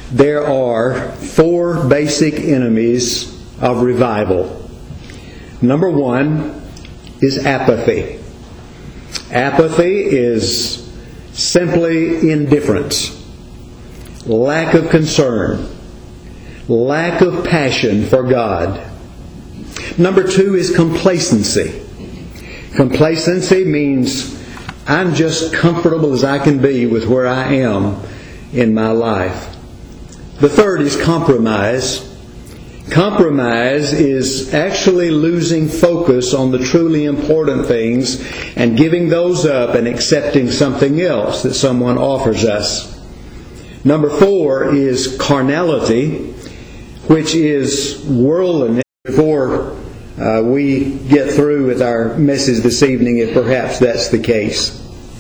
there are four basic enemies of revival. Number one is apathy. Apathy is simply indifference, lack of concern, lack of passion for God. Number two is complacency. Complacency means I'm just comfortable as I can be with where I am in my life. The third is compromise. Compromise is actually losing focus on the truly important things and giving those up and accepting something else that someone offers us. Number four is carnality, which is worldliness. Before we get through with our message this evening, if perhaps that's the case.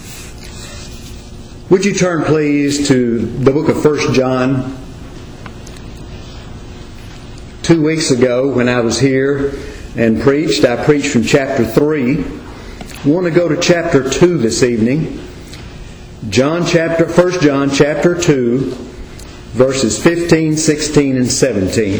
Would you turn please to the book of 1 John? 2 weeks ago when I was here and I preached from chapter 3. I want to go to chapter 2 this evening. 1 John chapter 2, verses 15, 16, and 17.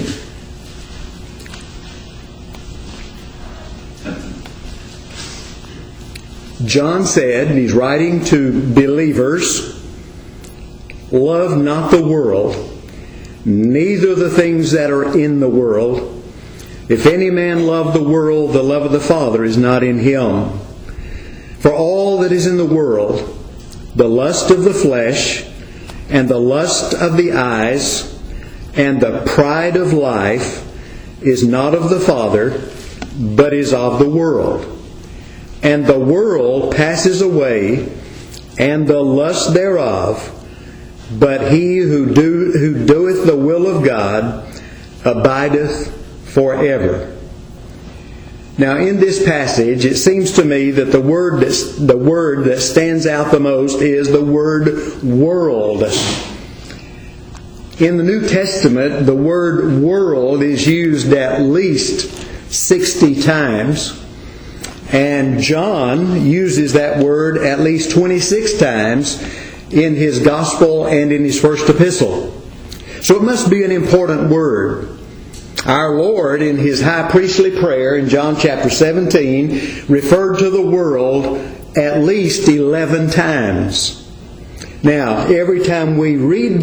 John said, and he's writing to believers, "Love not the world, neither the things that are in the world. If any man love the world, the love of the Father is not in him. For all that is in the world, the lust of the flesh, and the lust of the eyes, and the pride of life, is not of the Father, but is of the world. And the world passes away, and the lust thereof, but he who doeth the will of God abideth forever." Now in this passage, it seems to me that the word that stands out the most is the word world. In the New Testament, the word world is used at least 60 times. And John uses that word at least 26 times in his gospel and in his first epistle. So it must be an important word. Our Lord, in his high priestly prayer in John chapter 17, referred to the world at least 11 times. Now, every time we read